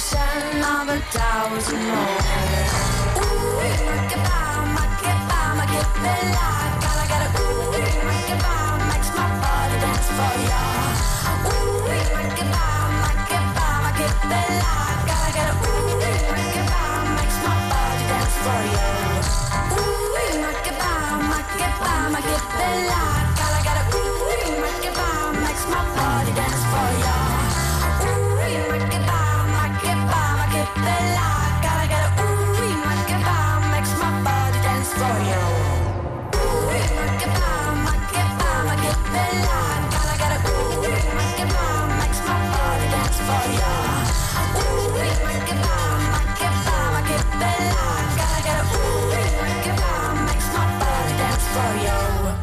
ocean of a thousand more. Ooh, make it bomb, make it bomb, make it bella. Gotta get it, ooh, make it bomb, makes my body dance for ya. Ooh, make it bomb, make it bomb, make it bella. Gotta get it, ooh, make it bomb, makes my body dance for ya. Ooh, make it bomb, make it bomb, make it bella. Gotta get it, ooh, make it bomb, makes my body dance for ya. Ooh, make it bomb, make it bomb, make it bella. Gotta get it, ooh, make it bomb, makes my body dance for ya. Ooh, make it bomb, make it bomb, make it bella. Gotta get it, ooh, make it bomb, makes my body dance for ya. Ooh, make it bomb, make it bomb, make it bella. Gotta get it, ooh, make it bomb, makes my body dance for ya.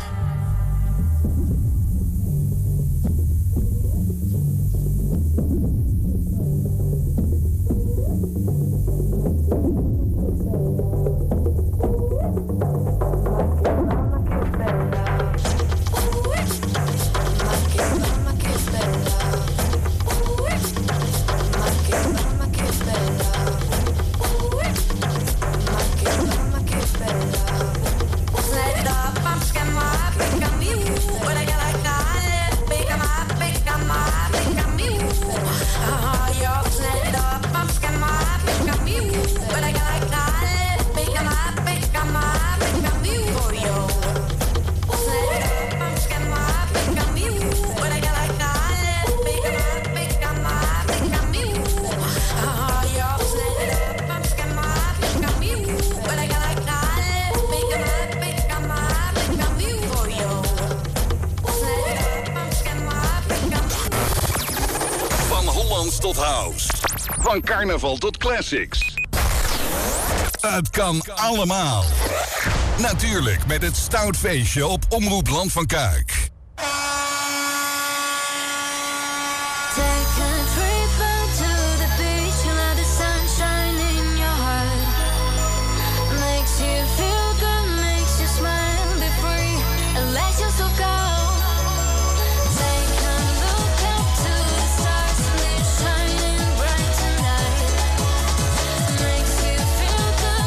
Tot house. Van carnaval tot classics. Het kan allemaal. Natuurlijk met het Stoutfeestje op Omroep Land van Kuik.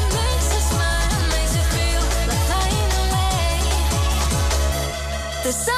The sun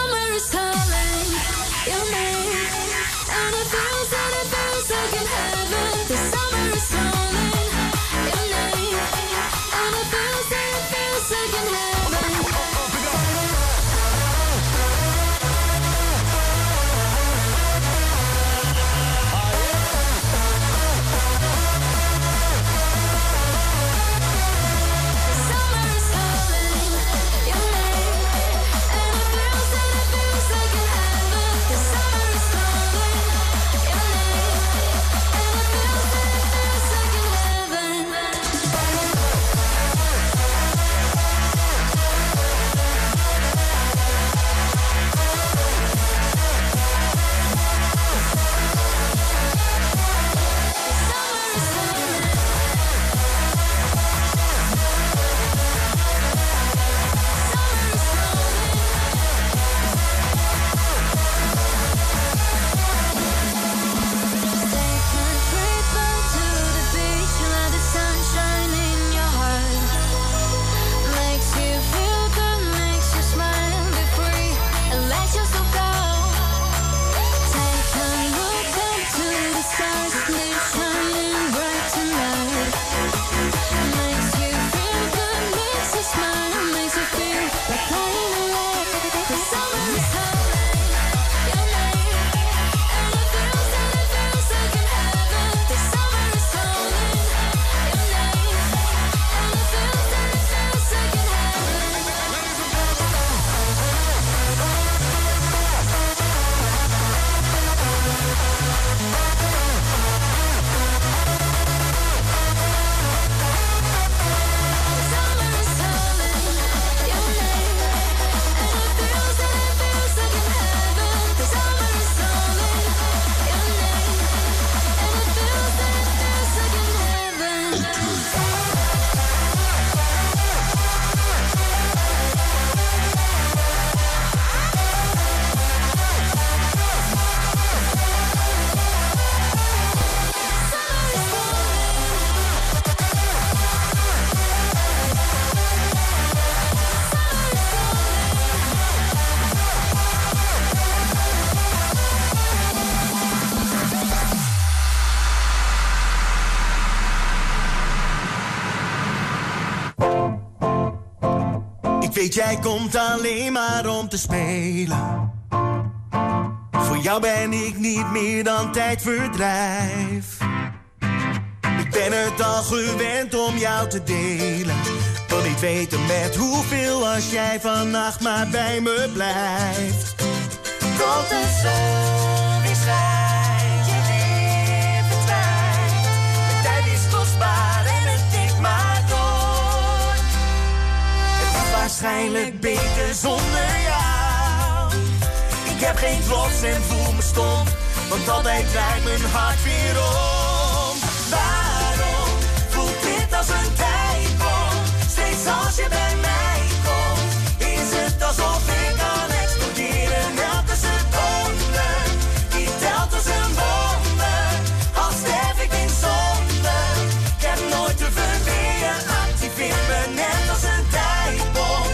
weet jij komt alleen maar om te spelen. Voor jou ben ik niet meer dan tijdverdrijf. Ik ben het al gewend om jou te delen. Wil niet weten met hoeveel als jij vannacht maar bij me blijft. Tot de zon weer schijnt, je weer verdwijnt. De tijd is kostbaar en het tikt maar door. Het is waarschijnlijk beter zonder jou. Ik heb geen trots en voel me stom, want altijd draait mijn hart weer om. Waarom voelt dit als een tijdbom? Steeds als je bij mij komt, is het alsof ik kan exploderen. Elke seconde, die telt als een wonder. Al sterf ik in zonde, ik heb nooit te verweer. Activeer me net als een tijdbom.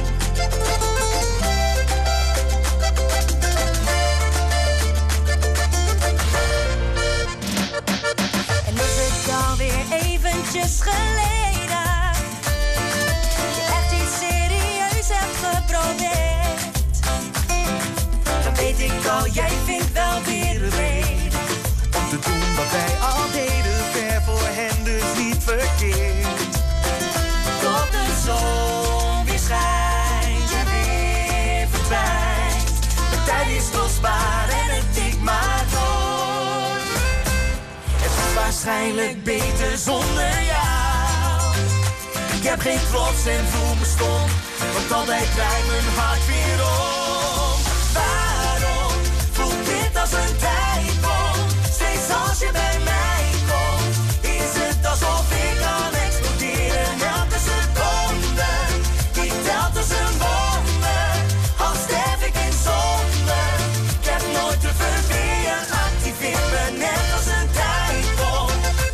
En is het alweer eventjes geleden je echt iets serieus hebt geprobeerd? Dan weet ik al, jij vindt wel weer een reden om te doen wat wij al deden, ver voor hen dus niet verkeerd. tot de zon weer schijnt, je weer verdwijnt. De tijd is kostbaar en het tikt maar door. Het is waarschijnlijk beter zonder jou. Ik heb geen trots en voel me stom, want altijd draait mijn hart weer om. Waarom voelt dit als een tijdbom? Steeds als je bij mij komt, is het alsof ik kan exploderen. Elke seconde, die telt als een wonder. Al sterf ik in zonde, ik heb nooit te verweer. Activeer me net als een tijdbom.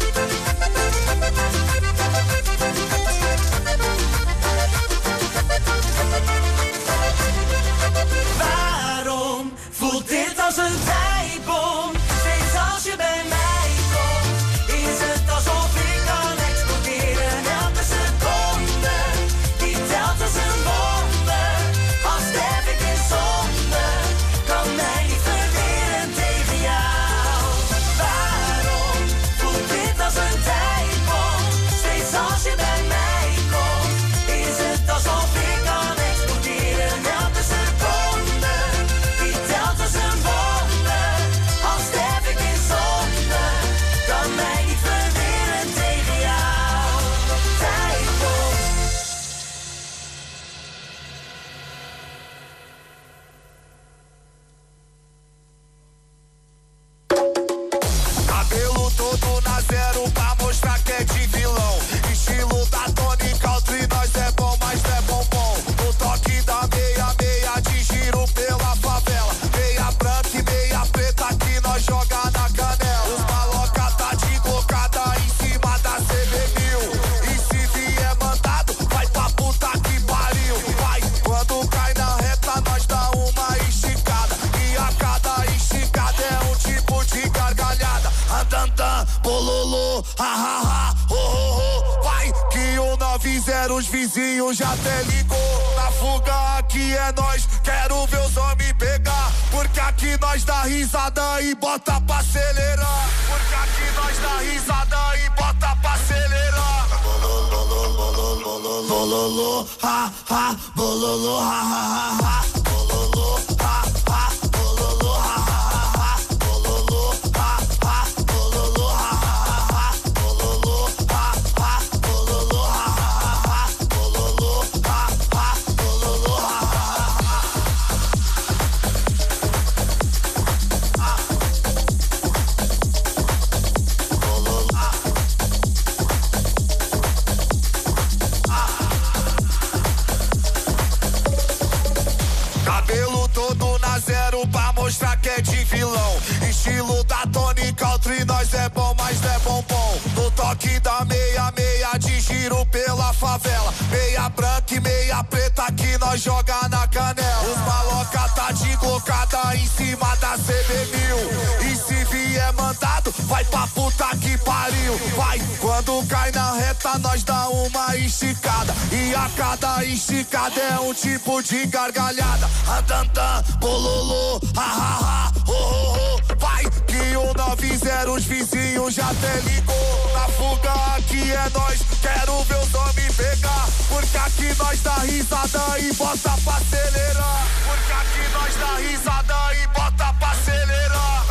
Waarom voelt dit als een tijdbom? Steeds als je bij mij komt, is het alsof ik kan exploderen. Elke seconde, die telt als een wonder. Al sterf ik in zonde, kan mij niet verweren tegen jou. Waarom voelt dit als een tijdbom? Steeds als je bij mij komt, is het alsof ik kan exploderen. Elke seconde, die telt als een wonder. Al sterf ik in zonde, kan mij niet verweren tegen jou. Tijdbom. Cabelo todo na zero pra mostrar que é de vilão. Estilo da Tony Country, nós é bom, mas não é bombom. No toque da meia, de giro pela favela. Meia branca e meia preta que nós joga na canela. Os maloca tá de glocada em cima da CB1000. E se vier mandado, vai pra puta que pariu. Vai, quando cai na reta, nós dá uma esticada. E a cada esticada é um tipo de gargalhada. Andandan, bololô, ha ha ha, ho ho ho. Vai que o 90 os vizinhos já até ligou. Na fuga aqui é nós, quero ver os homens pegar. Porque aqui nós dá risada e bota pra acelerar. Porque aqui nós dá risada e bota pra acelerar. Bololô, ha ha, bololô, ha ha ha ha. Bololô, ha ha, bololô, ha ha ha. Bololô, ha ha, bololô, ha ha ha. Bololô, ha ha, bololô, ha ha ha. Bololô, ha ha, bololô, ha ha ha. Cabelo todo na zero pra mostrar que é de vilão. Estilo da Tony Country, nós é bom, mas não é bombom. No toque da meia, de giro pela favela. Meia branca e meia preta que nós joga na canela. Os maloca tá de glocada em cima da CB1000. E se vier mandado, vai pra puta que pariu. Vai, quando cai na reta nós dá uma esticada. E a cada esticada é um tipo de gargalhada. Andandan, bololô, ha ha ha, ho ho ho. Vai, que o 90 os vizinhos já até ligou. Na fuga aqui é nós, quero ver os homens pegar. Porque aqui nós dá risada e bota pra acelerar. Porque aqui nós dá risada e bota pra acelerar.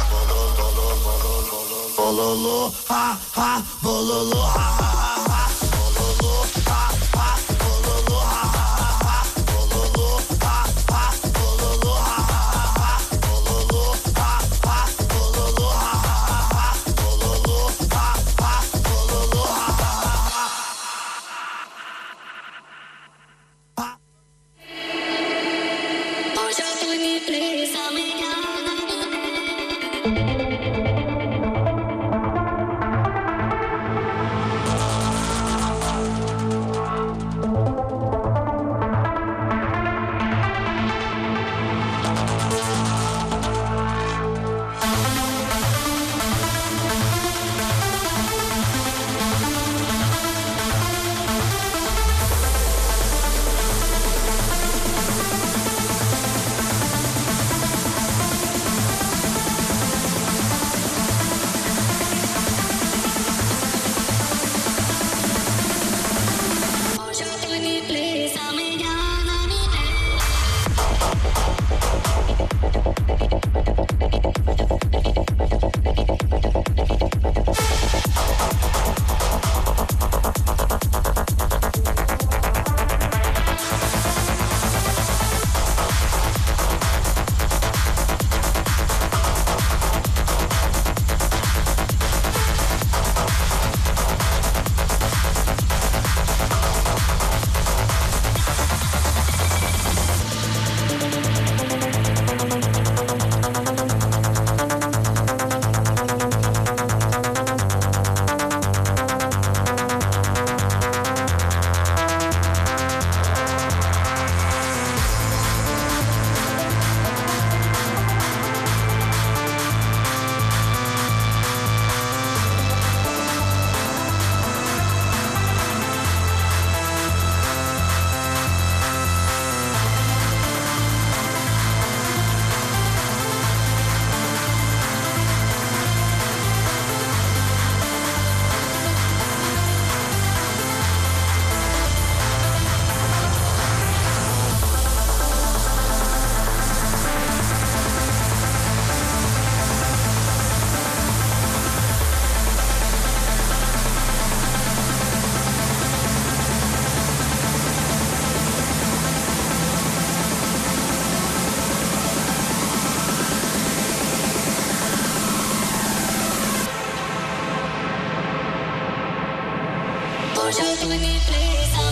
Bololô, ha ha, bololô, ha ha ha. Bololô, ha ha, bololô, ha ha ha. Bololô, ha ha, bololô, ha ha ha. Bololô, ha ha, bololô, ha ha ha. Bololô, ha ha, bololô, ha ha ha. Hoje eu tô em presa, hoje eu tô em presa,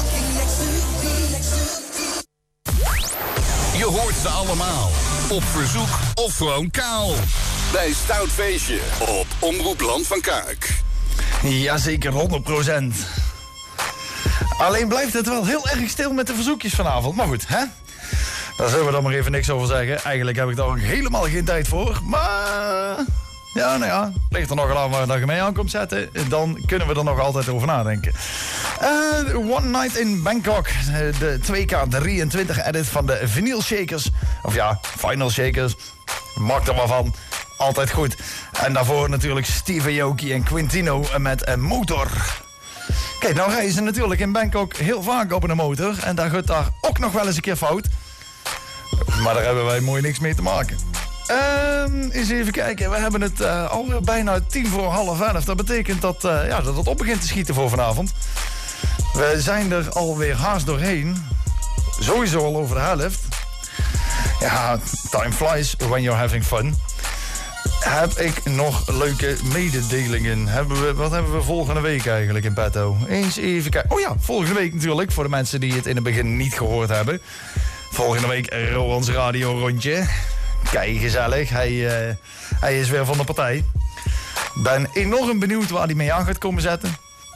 Je hoort ze allemaal. Op verzoek of gewoon kaal. Bij Stout Feestje op Omroep Land van Kuik. Jazeker, 100%. Alleen blijft het wel heel erg stil met de verzoekjes vanavond. Maar goed, hè? Daar zullen we dan maar even niks over zeggen. Eigenlijk heb ik daar ook helemaal geen tijd voor. Maar ja, nou ja, ligt er nogal aan waar je mee aan komt zetten. Dan kunnen we er nog altijd over nadenken. One Night in Bangkok. De 2K23 edit van de Vinyl Shakers. Of ja, Final Shakers. Maak er maar van. Altijd goed. En daarvoor natuurlijk Steve Aoki en Quintino met een motor. Kijk, nou rijden ze natuurlijk in Bangkok heel vaak op een motor. En daar gaat daar ook nog wel eens een keer fout. Maar daar hebben wij mooi niks mee te maken. Eens even kijken. We hebben het alweer bijna 11:10. Dat betekent dat het op begint te schieten voor vanavond. We zijn er alweer haast doorheen. Sowieso al over de helft. Ja, time flies when you're having fun. Heb ik nog leuke mededelingen? Wat hebben we volgende week eigenlijk in petto? Eens even kijken. Oh ja, volgende week natuurlijk. Voor de mensen die het in het begin niet gehoord hebben. Volgende week Rowan's Radio rondje. Kijk, gezellig. Hij is weer van de partij. Ben enorm benieuwd waar hij mee aan gaat komen zetten.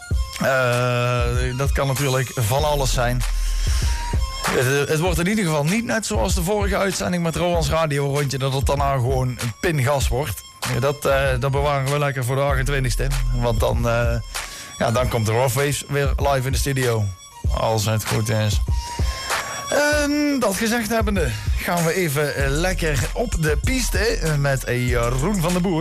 Dat kan natuurlijk van alles zijn. Het wordt in ieder geval niet net zoals de vorige uitzending met Rowan's Radio rondje, dat het daarna gewoon een pingas wordt. Dat bewaren we lekker voor de 28e. Want dan komt de Rough weer live in de studio. Als het goed is. Dat gezegd hebbende gaan we even lekker op de piste met Jeroen van den Boer.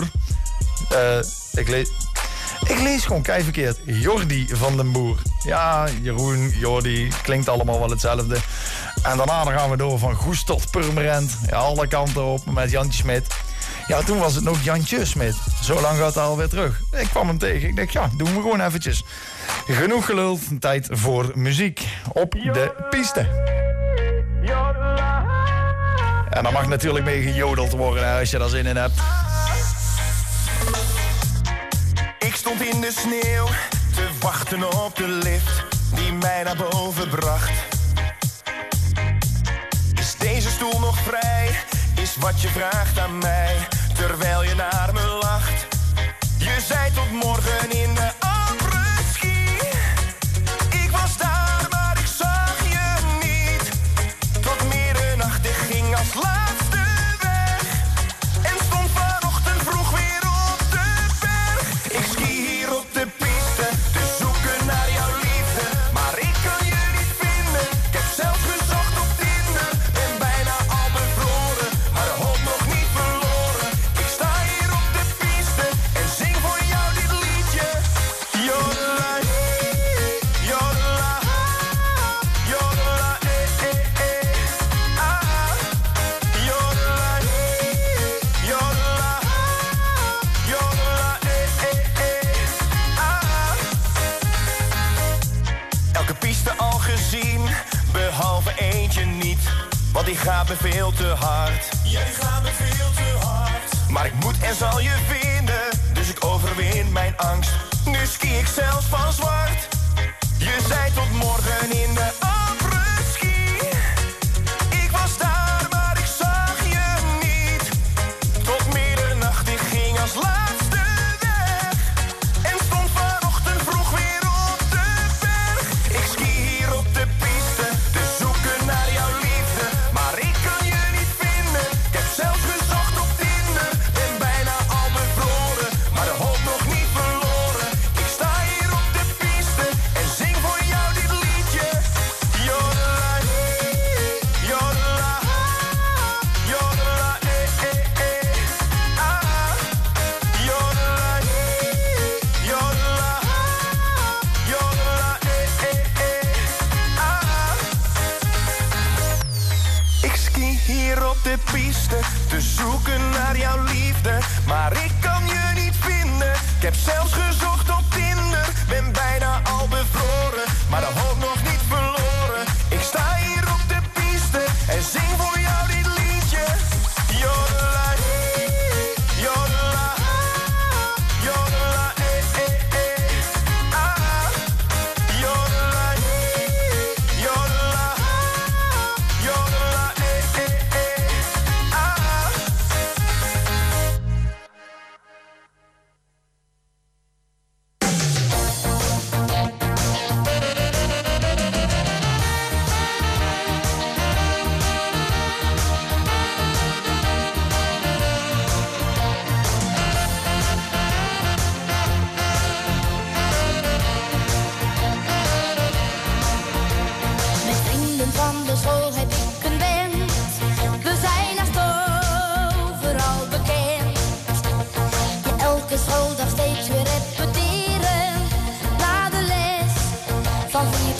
Ik lees gewoon keiverkeerd. Jordi van den Boer. Ja, Jeroen, Jordi, klinkt allemaal wel hetzelfde. En daarna gaan we door van Goes tot Purmerend. Ja, alle kanten op met Jantje Smit. Ja, toen was het nog Jantje Smit. Zo lang gaat het alweer terug. Ik kwam hem tegen. Ik dacht, ja, doen we gewoon eventjes. Genoeg geluld. Tijd voor muziek op de piste. En dan mag natuurlijk mee gejodeld worden als je daar zin in hebt. Ik stond in de sneeuw te wachten op de lift die mij naar boven bracht. Is deze stoel nog vrij? Is wat je vraagt aan mij, terwijl je naar me lacht. Je zei tot morgen in de après-ski. Ik was daar, maar ik zag je niet. Tot middernacht, ik ging als laatste weg. En stond vanochtend vroeg weer op de berg. Ik ski hier op de piste, te zoeken naar jouw liefde. Maar ik kan je niet vinden. Ik heb zelfs gezocht op Tinder. Ben bijna al bevroren, maar de hoop nog niet verloren. Ik sta hier op de piste en zing voor jou dit liedje. Jodela, jodela, jodela, ah. Jodela, jodela, jodela, ah. Elke piste al gezien, behalve eentje niet. Want die gaat me veel te hard. Jij gaat me veel te hard. Maar ik moet en zal je vinden, dus ik overwin mijn angst. Nu ski ik zelfs van zwart. Je zei tot morgen in de après-ski. Ik was daar, maar ik zag je niet. Tot middernacht, ik ging als laatste weg. En stond vanochtend vroeg weer op de berg. Ik ski hier op de piste, te zoeken naar jouw liefde. Maar ik kan je niet vinden. Ik heb zelfs gezocht op Tinder. Ben bijna al bevroren, maar de hoop nog niet verloren. Ik sta hier op de piste en zing voor jou dit liedje. Jodela, jodela, jodela, ah. Jodela, jodela, jodela, ah. Ik ski hier op de piste, te zoeken naar jouw liefde. Maar ik kan je niet vinden. Ik heb zelfs gezocht op Tinder. Ben bijna al bevroren, maar de hoop nog niet verloren. Ik sta hier op de piste en zing voor jou dit liedje. Jodela, jodela, jodela, ah. Jodela,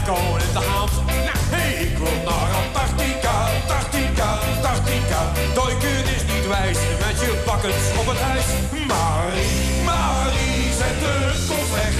het koud in de hand. Nou, hey, ik wil naar Antarctica, Antarctica, Antarctica. Duiken is niet wijs, met je bakkens op het ijs. Marie, zet de kop weg.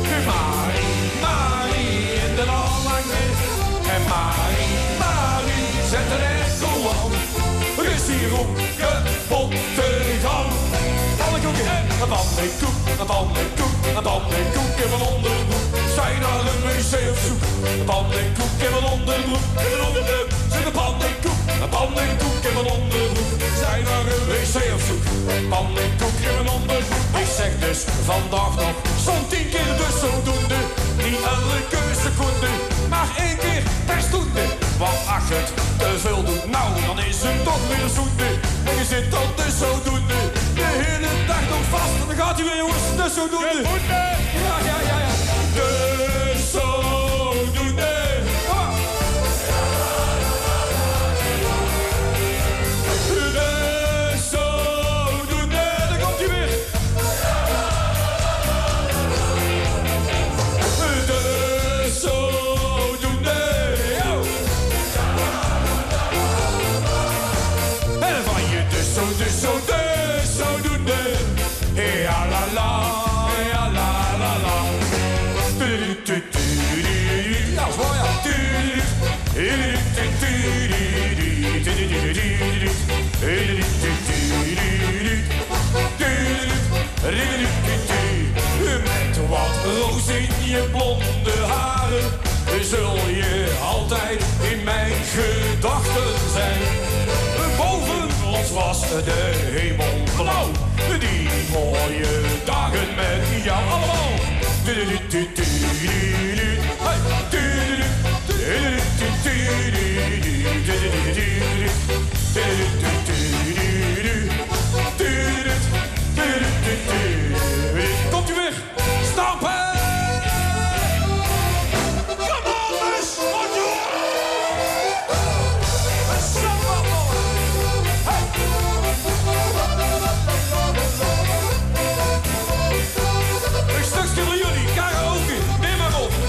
Marie, in de lang weg. En Marie, zet de echo aan. Er is hier op kapot te gaan. Pannenkoeken, een pannenkoek, een pannenkoek, een pannenkoek in mijn onderbroek. Zijn naar een wc op zoek. Een pannenkoek in mijn onderbroek, in mijn onderbroek. Zit een pannenkoek in mijn onderbroek. Zijn naar een wc op zoek. Pannenkoek in mijn onderbroek. Ik zeg dus vandaag nog zo'n 10 keer dus zodoende. Niet elke seconde, maar 1 keer per stunde. Want als je het te veel doet, nou dan is het toch weer zoende. En je zit dan dus zodoende de hele dag nog vast. En dan gaat hij weer jongens, dus zodoende. Ja. Dus zodoende. Kom maar. Dus zodoende. Daar komt hij weer. Dus zodoende. Yo. En van je dus zodoende. Ja la la. Ja, dat is mooi, met wat roos in je blonde haren zul je altijd in mijn gedachten zijn. Boven ons was de hemel blauw. Die mooie dagen met jou allemaal. Komt u weer? Stampen! Come on, let's go! Een stukje voor jullie, karaoke, neem maar op.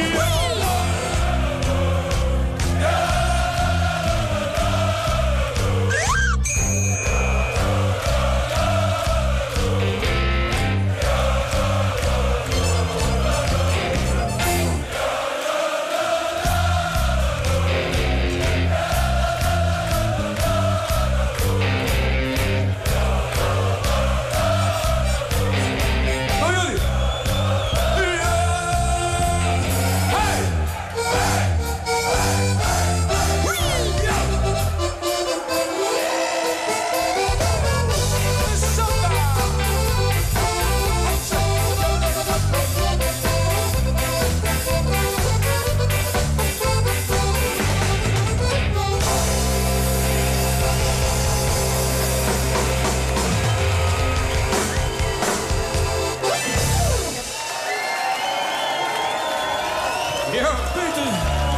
Ja, Peter.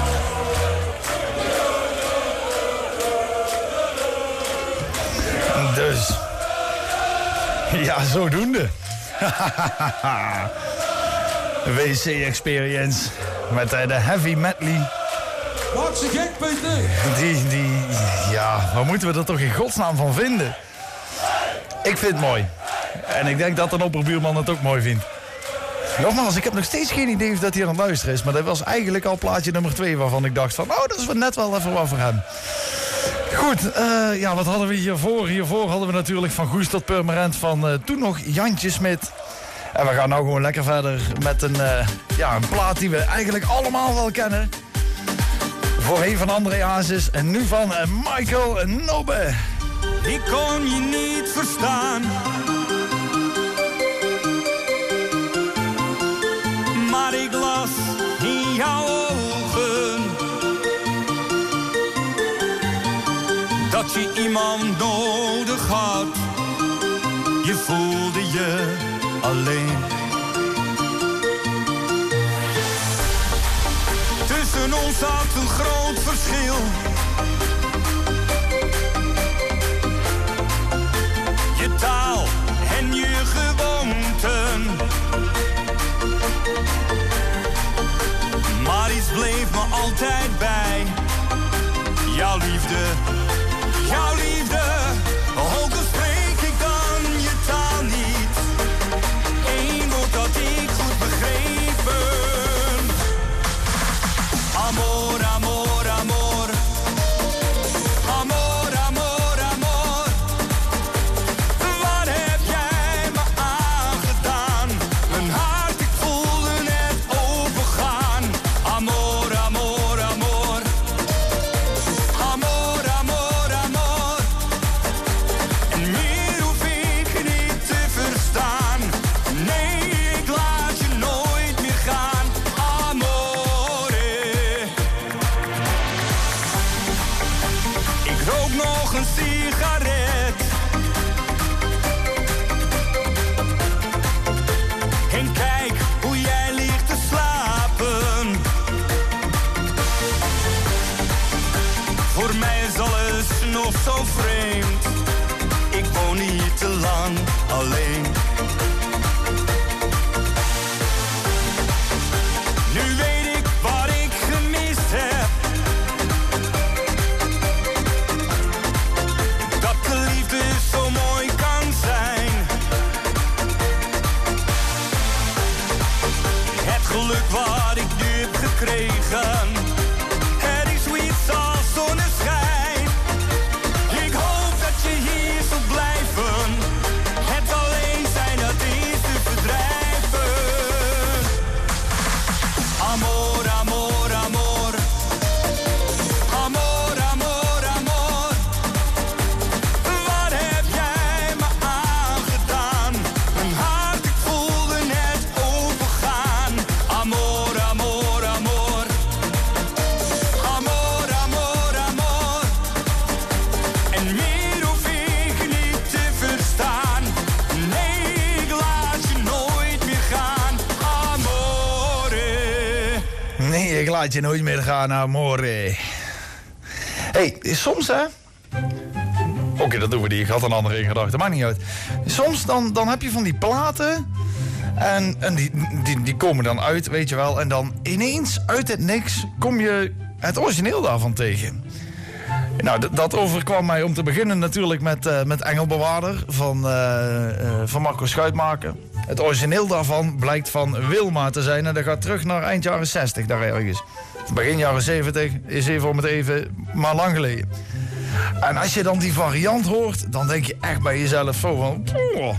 Dus. Ja, zodoende. WC Experience. Met de heavy medley. Maak ze gek, Peter. Ja, waar moeten we er toch in godsnaam van vinden? Ik vind het mooi. En ik denk dat een opperbuurman het ook mooi vindt. Nogmaals, ik heb nog steeds geen idee of dat hij aan het luisteren is. Maar dat was eigenlijk al plaatje nummer 2 waarvan ik dacht van... oh, dat is net wel even wat voor hem. Goed, ja, wat hadden we hiervoor? Hiervoor hadden we natuurlijk van Goes tot Purmerend van toen nog Jantje Smit. En we gaan nou gewoon lekker verder met een plaat die we eigenlijk allemaal wel kennen. Voorheen van André Hazes en nu van Michael Nobbe. Ik kon je niet verstaan. Maar ik las in jouw ogen dat je iemand nodig had. Je voelde je alleen. Tussen ons zat een groot verschil. Je taal en je gewoonten. Maar iets bleef altijd bij. Jouw liefde, jouw liefde. Ook al spreek ik dan je taal niet. Eén woord dat ik goed begrepen. Amor, amor, amor. Amor, amor, amor. Wat heb jij me aangedaan? Mijn hart, ik voelde het overgaan. Amor, amor, amor. Amor, amor, amor. En meer hoef ik niet te verstaan. Nee, ik laat je nooit meer gaan. Amore. Ik rook nog een sigaret. En kijk hoe jij ligt te slapen. Voor mij is alles nog zo vreemd. Ik woon hier te lang alleen. Nu weet ik wat ik gemist heb. Dat de liefde zo mooi kan zijn. Het geluk wat ik nu heb gekregen. Het is zoiets als zonneschijn. Ik hoop dat je hier zult blijven. Het alleen zijn dat is te verdrijven. Amor, amor, amor. Amor, amor, amor. Wat heb jij me aangedaan? Mijn hart, ik voelde het overgaan. Amor, amor, amor. Amor, amor, amor. En meer hoef ik niet te verstaan. Nee, ik laat je nooit meer gaan. Amore. Nee, ik laat je nooit meer gaan, amore. Hey, soms hè... Oké, dat doen we niet. Ik had een andere in gedachten. Maakt niet uit. Soms dan heb je van die platen... En die komen dan uit, weet je wel. En dan ineens, uit het niks, kom je het origineel daarvan tegen. Nou, dat overkwam mij om te beginnen natuurlijk met Engelbewaarder van Marco Schuitmaker. Het origineel daarvan blijkt van Wilma te zijn. En dat gaat terug naar eind jaren 60, daar ergens. Begin jaren 70 is even om het even, maar lang geleden. En als je dan die variant hoort, dan denk je echt bij jezelf zo van... "Poeh."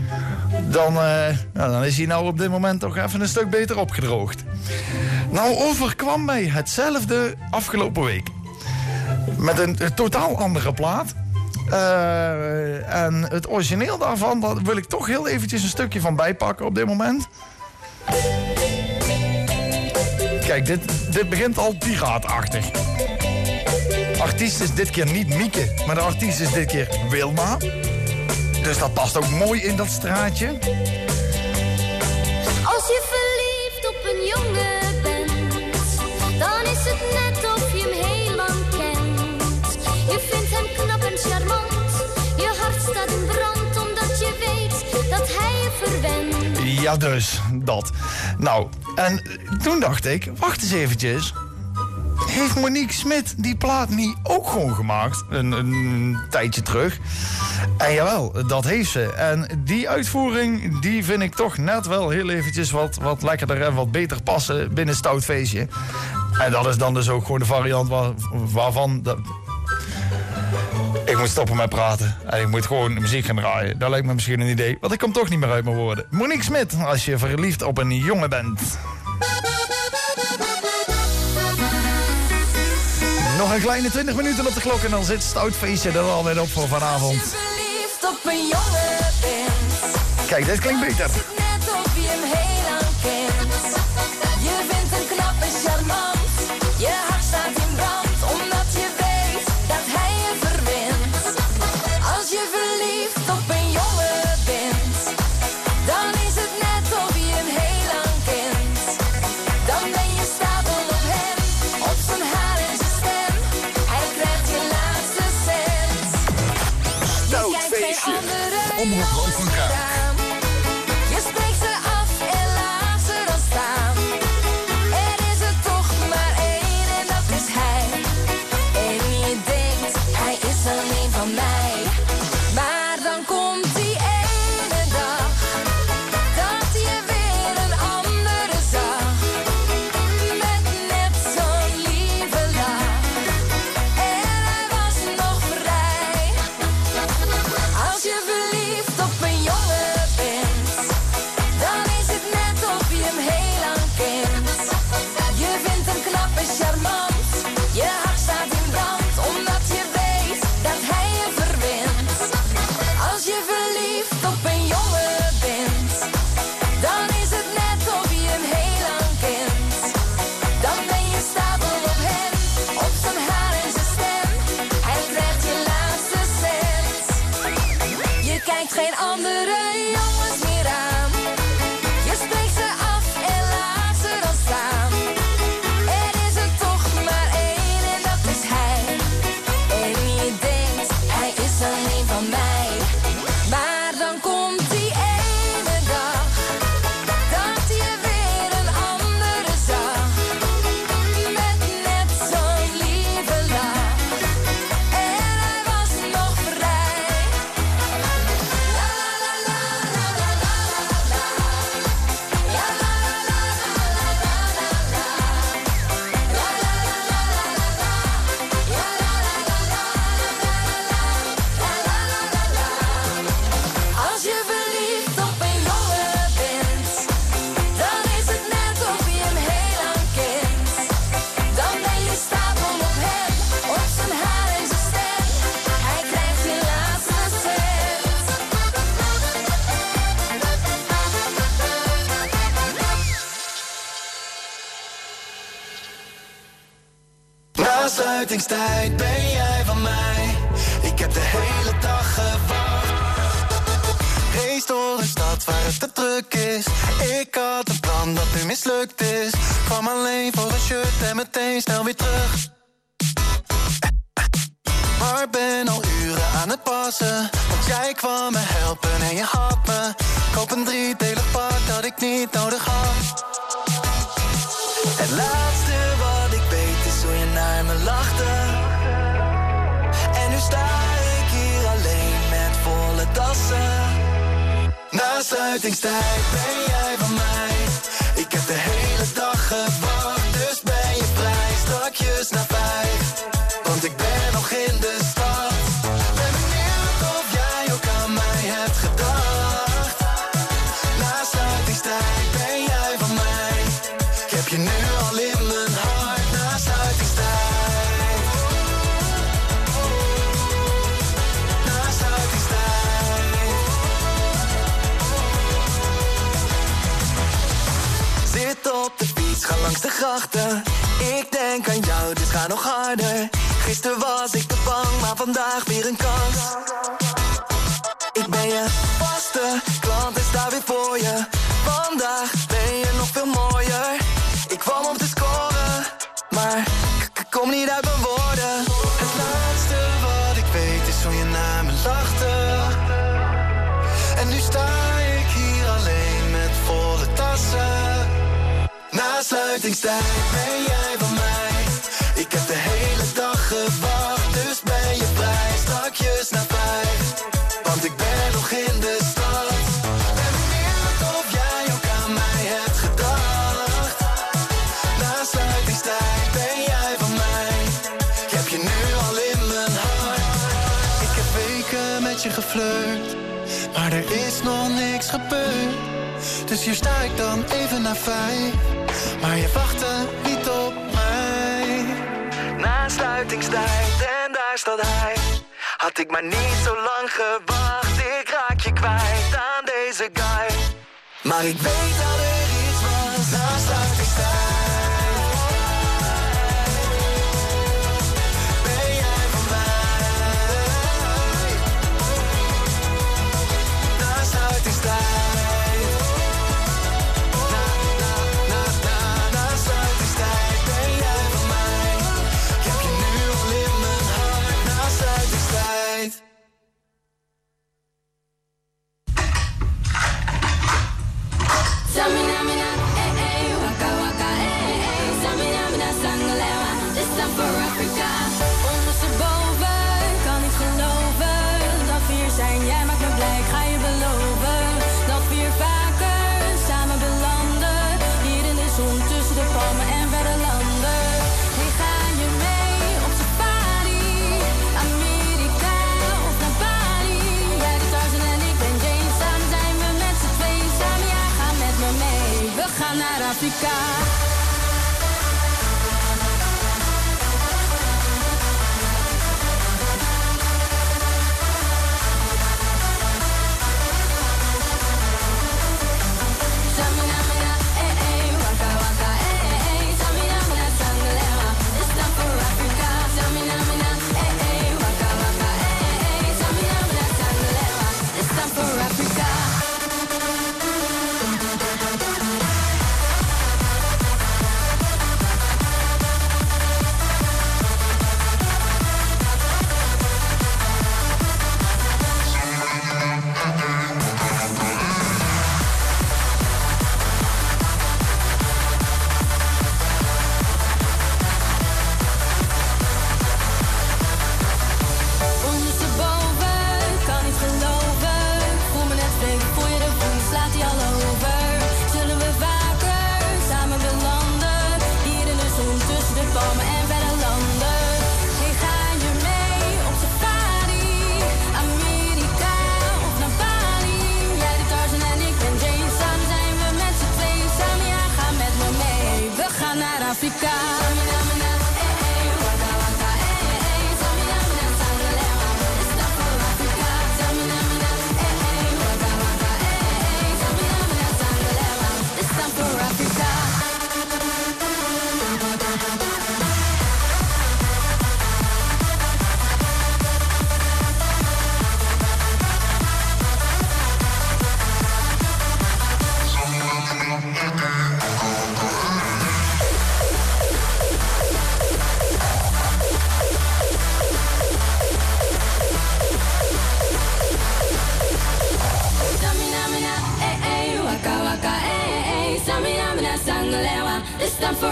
Dan is hij nou op dit moment toch even een stuk beter opgedroogd. Nou overkwam mij hetzelfde afgelopen week. Met een totaal andere plaat. En het origineel daarvan, daar wil ik toch heel eventjes een stukje van bijpakken op dit moment. Kijk, dit begint al piraatachtig. Artiest is dit keer niet Mieke, maar de artiest is dit keer Wilma. Dus dat past ook mooi in dat straatje. Als je verliefd op een jongen bent, dan is het net of je hem heel lang kent. Je vindt hem knap en charmant, je hart staat in brand, omdat je weet dat hij je verwendt. Ja, dus, dat. Nou, en toen dacht ik, wacht eens eventjes. Heeft Monique Smit die plaat niet ook gewoon gemaakt? Een tijdje terug. En jawel, dat heeft ze. En die uitvoering, die vind ik toch net wel heel eventjes wat lekkerder en wat beter passen binnen Stout Feestje. En dat is dan dus ook gewoon de variant waarvan... Ik moet stoppen met praten. En ik moet gewoon muziek gaan draaien. Dat lijkt me misschien een idee. Want ik kom toch niet meer uit mijn woorden. Monique Smit, als je verliefd op een jongen bent. Nog een kleine 20 minuten op de klok en dan zit Stout Feestje er alweer op voor vanavond. Als je verliefd op een jongen bent, Kijk, dit klinkt beter. is het net of je hem heel lang kent. Je vindt hem knap en charmant, je hart staat in brand, omdat je weet dat hij je verwint. Als je verliefd op een jongen bent, dan is het net of je hem heel lang kent. Dan ben je stapel op hem, op zijn haar en zijn stem. Hij krijgt je laatste cent. Stout Je kijkt geen Feestje. andere Omroep Rood van Kaart. aan. Je spreekt ze af en laat ze dan staan. Er is er toch maar één sluitingstijd ben jij van mij. Ik heb de hele dag gewacht. Race door een stad waar het te druk is. Ik had een plan dat nu mislukt is. Kwam alleen voor een shirt en meteen snel weer terug. Maar ben al uren aan het passen. Want jij kwam me helpen en je had me. Koop een 3-delig pak dat ik niet nodig had. Het laatste wat ik weet is hoe je naar me lachte. En nu sta ik hier alleen met volle tassen. Na sluitingstijd ben jij van mij. Ik heb de hele dag gewacht, dus ben je vrij. Strakjes naar 5, want ik ben nog in de stad. Ben benieuwd of jij ook aan mij hebt gedacht. Na sluitingstijd ben jij van mij. Ik heb je nu al in mijn hart. Na sluitingstijd. Na sluitingstijd. Zit op de fiets, ga langs de grachten. Ik denk aan jou, dus ga nog harder. Gisteren was ik te bang, maar vandaag weer een kans. Ik ben je vaste klant en sta weer voor je. Vandaag ben je nog veel mooier. Ik kwam om te scoren, maar kom niet uit mijn woorden. Het laatste wat ik weet is hoe je naar me lachte. En nu sta ik hier alleen met volle tassen. Na sluitingstijd ben jij van mij. Ik heb de hele dag gewacht, dus ben je vrij. Strakjes naar 5, want ik ben nog in de stad. Ben benieuwd of jij ook aan mij hebt gedacht. Na sluitingstijd ben jij van mij. Ik heb je nu al in mijn hart. Ik heb weken met je geflirt, maar er is nog niks gebeurd. Dus hier sta ik dan even na 5, maar je wachtte niet op mij. Na sluitingstijd en daar staat hij. Had ik maar niet zo lang gewacht. Ik raak je kwijt aan deze guy. Maar ik weet dat er iets was. Na sluitingstijd ben jij van mij. Na sluitingstijd. Naar Afrika.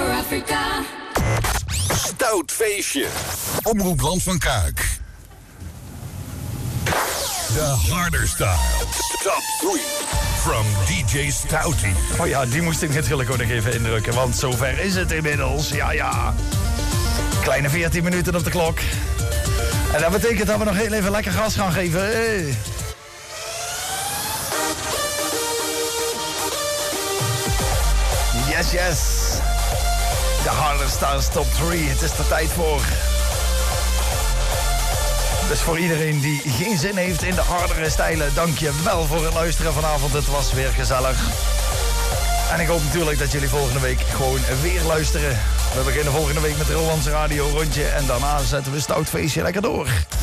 for Africa. Stout feestje. Omroep Land van Kuik. The Harder Style. Top 3. From DJ Stouty. Oh ja, die moest ik natuurlijk ook nog even indrukken. Want zover is het inmiddels. Ja. Kleine 14 minuten op de klok. En dat betekent dat we nog heel even lekker gas gaan geven. Hey. Yes. De Harder Stars Top 3. Het is er tijd voor. Dus voor iedereen die geen zin heeft in de hardere stijlen, dank je wel voor het luisteren vanavond. Het was weer gezellig. En ik hoop natuurlijk dat jullie volgende week gewoon weer luisteren. We beginnen volgende week met het Rolandse Radio rondje. En daarna zetten we Stout feestje lekker door.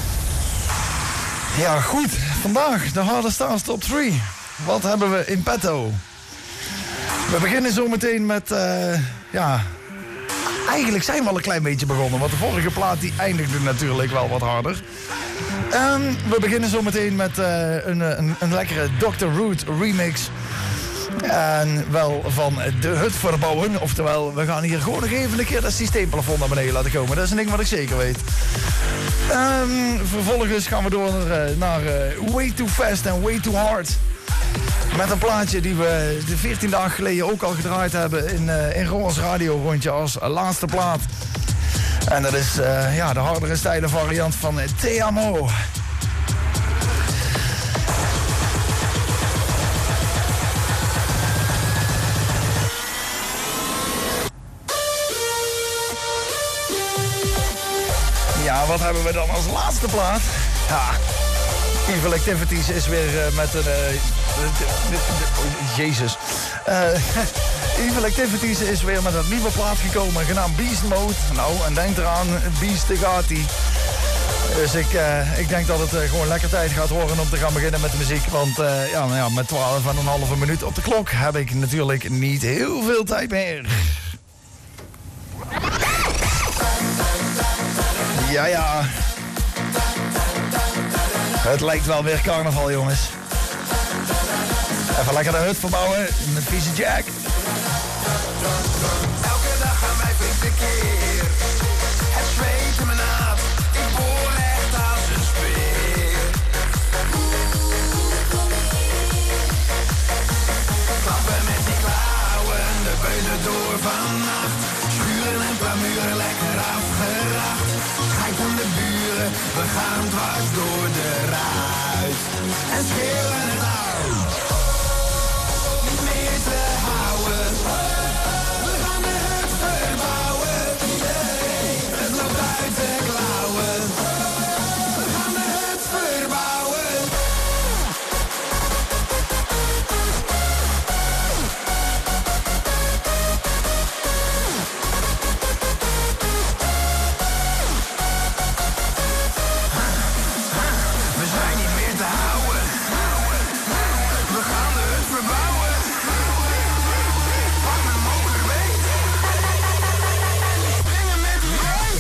Ja, goed. Vandaag de Harder Stars Top 3. Wat hebben we in petto? We beginnen zo meteen met, eigenlijk zijn we al een klein beetje begonnen. Want de vorige plaat die eindigde natuurlijk wel wat harder. We beginnen zo meteen met een lekkere Dr. Root remix. En wel van de hut verbouwen. Oftewel, we gaan hier gewoon nog even een keer dat systeemplafond naar beneden laten komen. Dat is een ding wat ik zeker weet. Vervolgens gaan we door naar Way Too Fast and Way Too Hard. Met een plaatje die we 14 dagen geleden ook al gedraaid hebben in Roland's Radio rondje als laatste plaat. En dat is de hardere stijle variant van Te Amo. Ja, wat hebben we dan als laatste plaat? Ja, Evil Activities is weer met een... Jezus. Evil Activities is weer met een nieuwe plaat gekomen, genaamd Beast Mode. Nou, en denk eraan, Beast de Gati. Dus ik denk dat het gewoon lekker tijd gaat worden om te gaan beginnen met de muziek. Want met 12,5 minuut op de klok heb ik natuurlijk niet heel veel tijd meer. Ja. Het lijkt wel weer carnaval, jongens. Even lekker de hut verbouwen met vieze Jack. Elke dag aan mij vindt de keer. Het zweet in mijn naad. Ik boor echt als een speer. Klappen met die klauwen, de beulen door vannacht. Schuren en plamuren lekker afgeracht. Schijt aan de buren, we gaan dwars door de ruit. En schreeuwen het uit. Niet meer te houden. We gaan de hut verbouwen. Het loopt uit de klauwen. We gaan de hut verbouwen. We zijn niet meer te houden. We gaan de hut verbouwen. Pak mijn motor mee. Springen met die reus.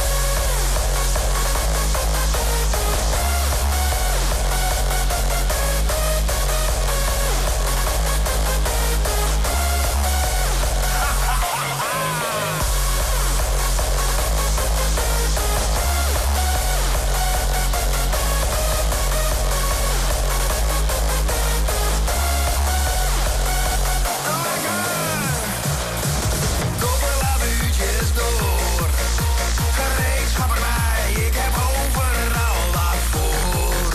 Koppel laat uurtjes door. Gereedschap erbij, ik heb overal wat voor.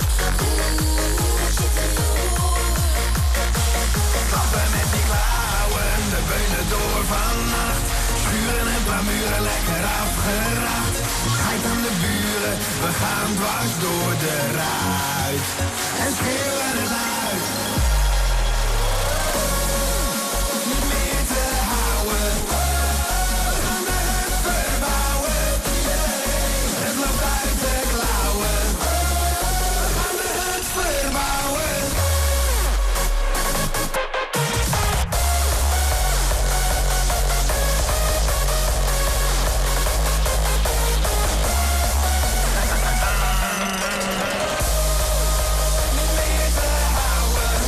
Klappen met die klauwen, de beulen door vannacht. Schuren en plamuren lekker afgeracht. Schijt aan de buren, we gaan dwars door de ruit. En schreeuwen het uit. Niet meer te houden. We gaan de hut verbouwen. Het loopt uit de klauwen. We gaan de hut verbouwen. Niet meer te houden.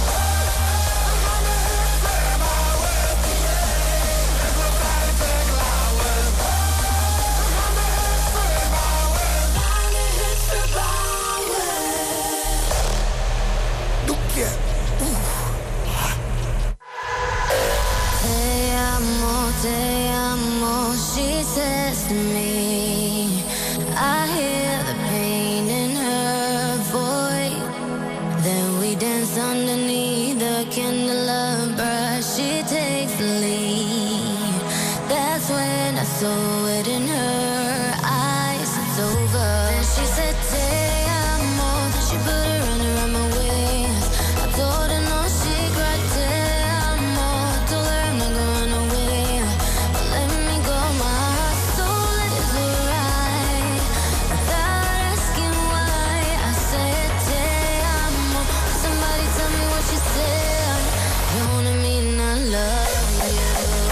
next to me. I hear the pain in her voice. Then we dance underneath the candelabra. She takes the lead. That's when I saw it in her eyes. It's over. Then she said, "Te amo." Then she put her arm around my waist. I told her no secret. Te amo. Told her I'm not gonna run away. But let me go. My soul is alright. Without asking why, I said, "Te amo." Somebody tell me what she said. You wanna mean I love you.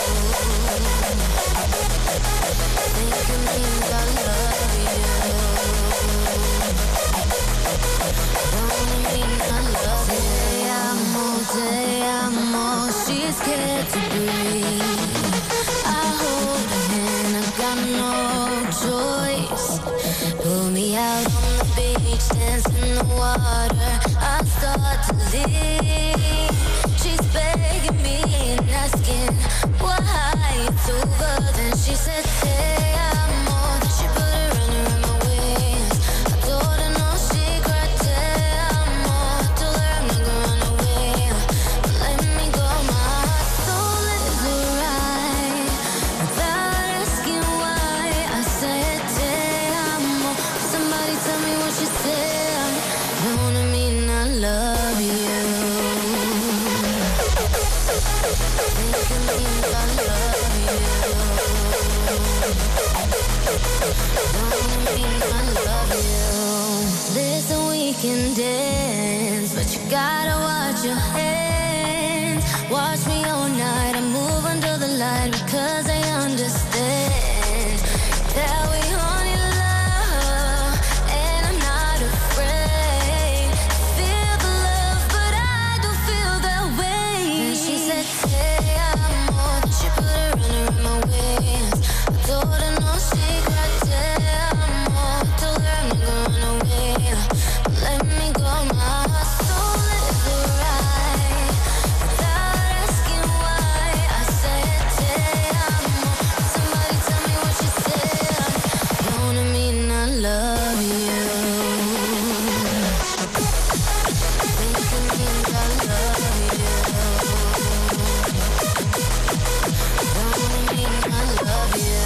Think it means I love you. Don't mean I love you. Te amo. She's scared to breathe. I hold her hand, I've got no choice. Pull me out on the beach, dance in the water. I start to leave. She's begging me and asking why it's over. Then she said, "Te amo." Then she put her arm around my waist. I told her no secret. Te amo. Told her I'm not gonna run away. But let me go. My soul is alright. Without asking why, I said, "Te amo." Somebody tell me what she said. You wanna mean I love you. Think it means I love you. Don't mean I love you. Listen, we can dance, but you gotta watch your hands. Watch me all night, I move under the light because I understand that we only love, and I'm not afraid. Feel the love, but I don't feel that way. Then she said, "Te amo." Then she put her arm around my waist. I told her no secret. Te amo. Told her I'm not gonna run away. But let me go. My soul is alright. Without asking why, I said, "Te amo." Somebody tell me what she said. You wanna mean I love you. Think it means I love you. Don't mean I love you.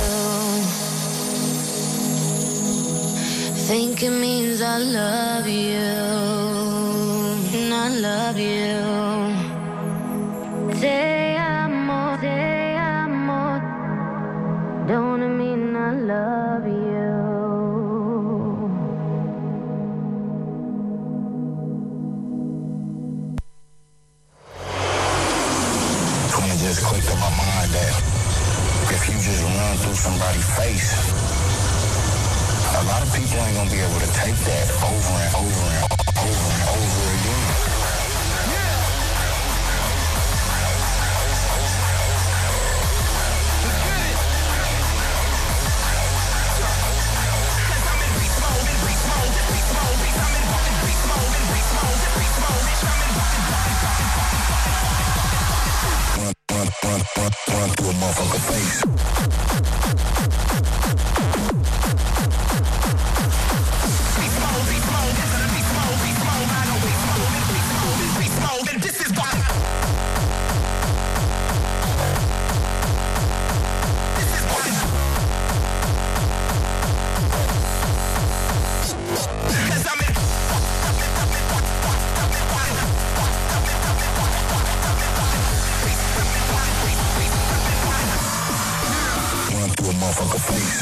Think it means I love you. And I love you. Te amo, te amo. Don't it mean I love you. And it just clicked in my mind that if you just run through somebody's face, a lot of people ain't gonna be able to take that over and over and over and over again. Run through a motherfucker face. This is why. Run through a motherfucker face.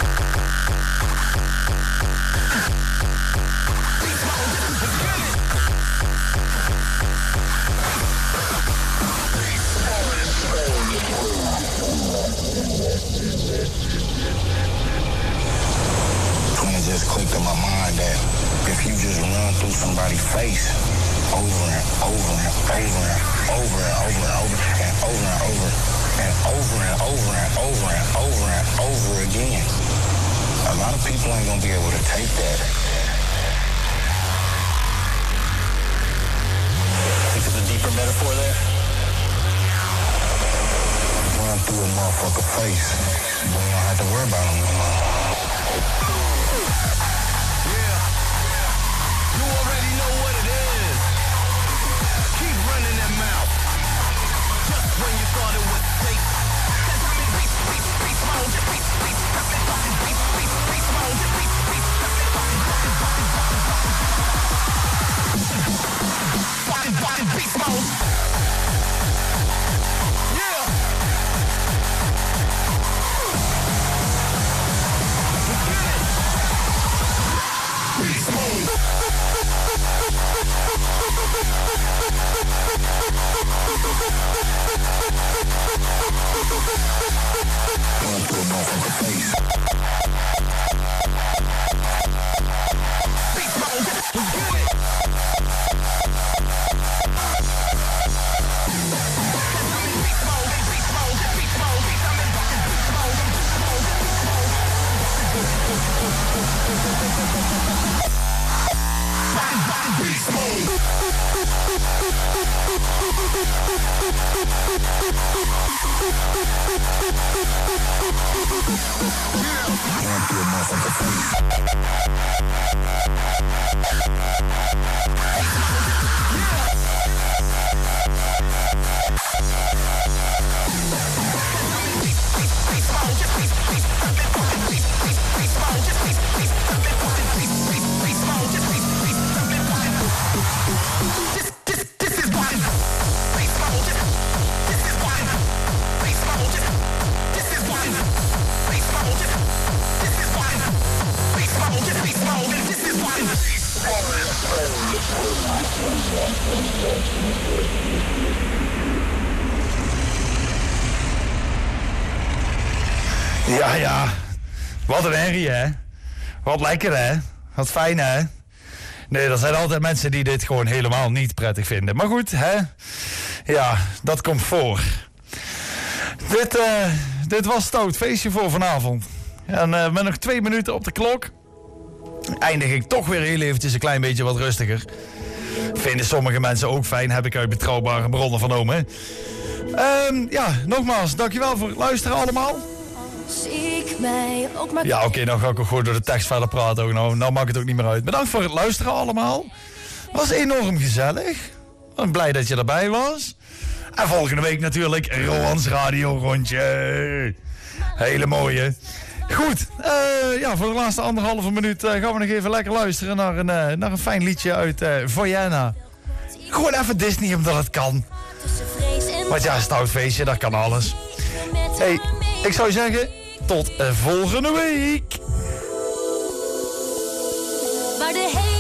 And it just clicked in my mind that if you just run through somebody's face over and over and over and over and over and over and over and over and over and over and over and over and over again, a lot of people ain't gonna be able to take that. Think there's a deeper metaphor there? Run through a motherfucker face. You don't have to worry about them no more. when you thought it was safe. 'Cause I'm in beast mode. Beast mode. Beast mode. Beast mode. Yeah. Beast mode. Ja. Wat een herrie, hè? Wat lekker, hè? Wat fijn, hè? Nee, er zijn altijd mensen die dit gewoon helemaal niet prettig vinden. Maar goed, hè? Ja, dat komt voor. Dit was Stout Feestje voor vanavond. En met nog 2 minuten op de klok eindig ik toch weer heel eventjes een klein beetje wat rustiger. Vinden sommige mensen ook fijn, heb ik uit betrouwbare bronnen vernomen. Ja, nogmaals, dankjewel voor het luisteren allemaal. Ja, oké, dan ga ik ook gewoon door de tekst verder praten. Ook. Nou maakt het ook niet meer uit. Bedankt voor het luisteren allemaal. Was enorm gezellig. Ik ben blij dat je erbij was. En volgende week natuurlijk Roans Radio Rondje. Hele mooie. Goed, ja, voor de laatste 1,5 minuut gaan we nog even lekker luisteren naar een fijn liedje uit Voyena. Gewoon even Disney, omdat het kan. Want ja, Stout Feestje, dat kan alles. Hey, ik zou zeggen, tot volgende week. Waar de hele